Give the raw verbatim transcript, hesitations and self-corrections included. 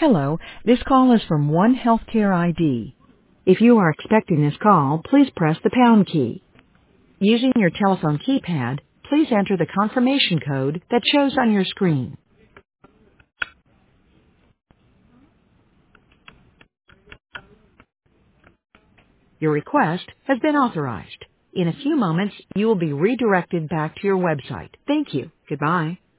Hello, this call is from One Healthcare I D. If you are expecting this call, please press the pound key. Using your telephone keypad, please enter the confirmation code that shows on your screen. Your request has been authorized. In a few moments, you will be redirected back to your website. Thank you. Goodbye.